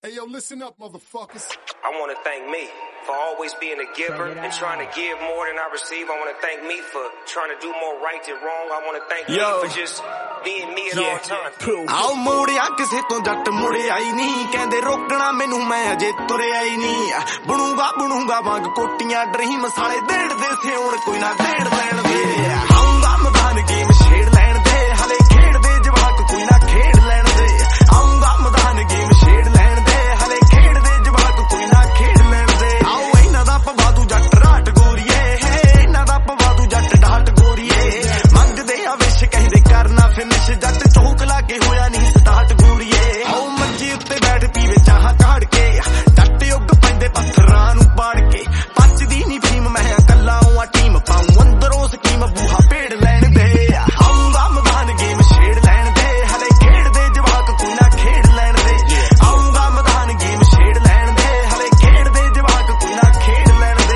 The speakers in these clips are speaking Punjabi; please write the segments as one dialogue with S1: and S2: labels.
S1: Hey, yo, listen up, motherfuckers.
S2: I want to thank me for always being a giver and trying to give more than I receive. I want to thank me for trying to do more right than wrong. I want to thank me for just being me at all times.
S3: ਆਓ ਮੋੜਿਆ ਕਿਸੇ ਤੋਂ ਜੱਟ ਮੁੜਿਆ ਹੀ ਨਹੀਂ ਕਹਿੰਦੇ ਰੋਕਣਾ ਮੈਨੂੰ ਮੈਂ ਅਜੇ ਤੁਰਿਆ ਹੀ ਨਹੀਂ ਬਣੂਗਾ ਵਾਂਗ ਕੋਟੀਆਂ ਡਰੀਮ ਸਾਲੇ ਦੇੜਦੇ ਸੇ ਹੁਣ ਕੋਈ ਨਾ ਦੇੜ ਲੈਣ ਦੇ ਆਉਂਗਾ ਮੈਦਾਨ ਗੇਮ ਛੇੜ ਲੈਣ ਦੇ ਹਲੇ ਖੇਡਦੇ ਜਵਾਕ ਕੋਈ ਨਾ ਖੇਡ ਲੈਣ ਦੇ ਆਉਂਗਾ ਮੈਦਾਨ ਗੇਮ ਛੇੜ ਲੈਣ ਦੇ ਹਲੇ ਖੇਡਦੇ ਜਵਾਕ ਕੋਈ ਨਾ ਖੇਡ ਲੈਣ ਦੇ ਆਓ ਇਹਨਾਂ ਦਾ ਪਵਾਦੂ ਜੱਟ ਰਾਟ ਗੋਰੀਏ ਇਹਨਾਂ ਦਾ ਪਵਾਦੂ ਜੱਟ ਢਾਟ ਗੋਰੀਏ ਮੰਗਦੇ ਆ ਵਿਸ਼ ਕਹਿੰਦੇ ਕਰਨਾ ਫਿਨਿਸ਼ ਜੱਟ ਚੌਕ ਲਾ ਕੇ ਹੋਇਆ ਨਹੀਂ ਸਟਾਰਟ ਗੋਰੀਏ ਆਓ ਮੰਜੀ ਉੱਤੇ ਬੈਠ ਪੀਵੇ ਚਾਹ ਕਾੜ ਕੇ ਜੱਟ ਯੁੱਗ ਪੈਂਦੇ ਪੱਥਰਾਂ ਨੂੰ ਪਾੜ ਕੇ ਪੱਚਦੀ ਨਹੀਂ ਫੀਮ ਮੈਂ ਕੱਲਾ ਆ ਟੀਮ ਪਾਉਂ ਅੰਦਰੋਂ ਸਕੀਮ ਬੂਹਾ ਪੇੜ ਲੈਣ ਦੇ ਆਉਂਗਾ ਮੈਦਾਨ ਗੇਮ ਛੇੜ ਲੈਣ ਦੇ ਹਲੇ ਖੇਡਦੇ ਜਵਾਕ ਕੋਈ ਨਾ ਖੇਡ ਲੈਣ ਦੇ ਆਉਂਗਾ ਮੈਦਾਨ ਗੇਮ ਛੇੜ ਲੈਣ ਦੇ ਹਲੇ ਖੇਡਦੇ ਜਵਾਕ ਕੋਈ ਨਾ ਖੇਡ ਲੈਣ ਦੇ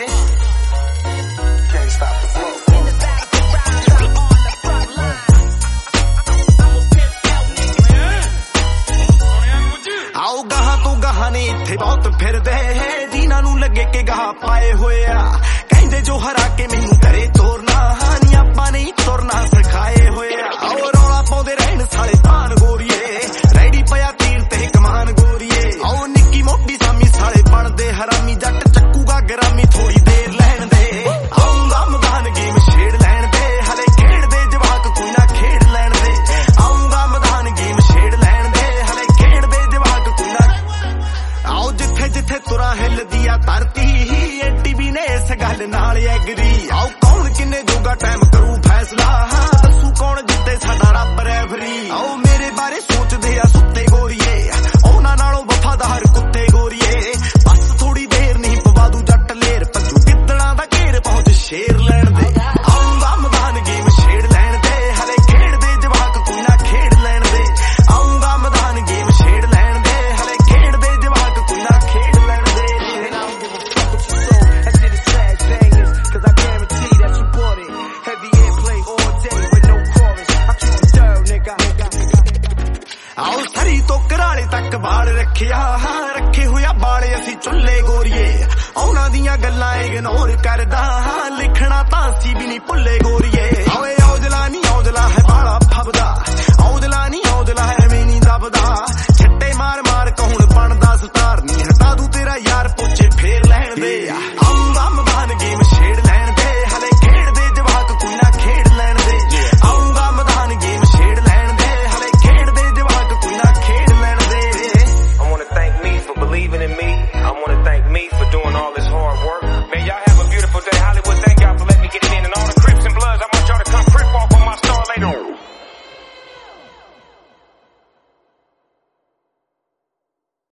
S3: Can't stop the flow. ਆਓ ਗਾਹਾਂ ਤੋਂ ਗਾਹਾਂ ਨੇ ਇੱਥੇ ਬਹੁਤ ਫਿਰਦੇ ਜਿਨ੍ਹਾਂ ਨੂੰ ਲੱਗੇ ਕਿ ਗਾਹ ਪਾਏ ਹੋਏ ਆ ਕਹਿੰਦੇ ਜੋ ਹਰਾ ਕੇ ਮੈਨੂੰ ਕਰੇ ਤੋਰਨਾ ਨੀ ਆਪਾਂ ਨਹੀਂ ਤੁਰਨਾ ਸਿਖਾਏ ਹੋਏ ਆ ਆਓ ਰੌਲਾ ਪਾਉਂਦੇ ਰਹਿਣ ਸਾਲੇ ਤਾਨ ਗੋਰੀਏ ਰੈਡੀ ਪਿਆ ਤੀਰ ਤੇ ਕਮਾਨ ਗੋਰੀਏ ਆਓ ਨਿੱਕੀ ਮੋਟੀ ਸਾਮੀ ਸਾਲੇ ਬਣਦੇ ਹਰਾਮੀ ਜੱਟ ਚੱਕੂਗਾ ਗਰਾਮੀ ਥੋੜੀ ਦੇਰ ਲੈਣ ਦੇ ਆਉਂਗਾ ਮੈਦਾਨ ਗੇਮ ਛੇੜ ਲੈਣ ਦੇ ਹਲੇ ਖੇਡਦੇ ਜਵਾਕ ਕੋਈ ਨਾ ਖੇਡ ਲੈਣ ਦੇ ਆਉਂਗਾ ਮੈਦਾਨ ਗੇਮ ਛੇੜ ਲੈਣ ਦੇ ਹਲੇ ਖੇਡਦੇ ਜਵਾਕ ਕੋਈ ਨਾ ਆਓ ਜਿੱਥੇ ਤੁਰਾਂ ਹਿੱਲਦੀ ਆ ਧਰਤੀ ਐਡੀ ਵੀ ਨੇ ਇਸ ਗੱਲ ਨਾਲ ਐਗਰੀ ਆਓ ਕੌਣ ਕਿੰਨੇ ਜੋਗਾ ਟਾਈਮ ਕਰੂ ਫੈਸਲਾ ਦੱਸੂ ਕੌਣ ਜਿੱਤੇ ਸਾਡਾ ਰੱਬ ਰੈਫਰੀ ਆਓ ਮੇਰੇ ਬਾਰੇ ਸੋਚਦੇ ਆ ਸੁੱਤੇ ਗੋਰੀਏ ਉਹਨਾਂ ਨਾਲੋਂ ਵਫਾਦਾਰ ਕੁੱਤੇ ਗੋਰੀਏ ਬਸ ਥੋੜੀ ਦੇਰ ਨਹੀਂ ਪਵਾਦੂ ਜੱਟ ਲੇਰ ਭੱਜੂ ਗਿੱਦੜਾਂ ਦਾ ਘੇਰ ਪਹੁੰਚ ਸ਼ੇਰ ਲੈਣ ਦੇ ਆਉਂਗਾ ਮੈਦਾਨ ਗੇਮ ਛੇੜ ਲੈਣ ਦੇ ਹਲੇ ਖੇਡਦੇ ਜਵਾਕ ਕੋਈ ਨਾ ਖੇਡ ਲੈਣ ਦੇ ਆਉਂਗਾ ਮੈਦਾਨ ਗੇਮ ਛੇੜ ਲੈਣ ਦੇ ਹਲੇ ਖੇਡਦੇ ਜਵਾਕ ਕੋਈ ਨਾ ਖੇਡ ਲੈਣ ਦੇ ਆਓ ਸਰੀ ਤੋਂ ਘਰਾਲੇ ਤੱਕ ਵਾਲ ਰੱਖੇ ਹੋਇਆ ਬਾਲੇ ਅਸੀਂ ਚੁੱਲੇ ਗੋਰੀਏ ਉਹਨਾਂ ਦੀਆਂ ਗੱਲਾਂ ਇਗਨੋਰ ਕਰਦਾ ਲਿਖਣਾ ਤਾਂ ਅਸੀਂ ਵੀ ਨਹੀਂ ਭੁੱਲੇ ਗੋਰੀਏ ਓਏ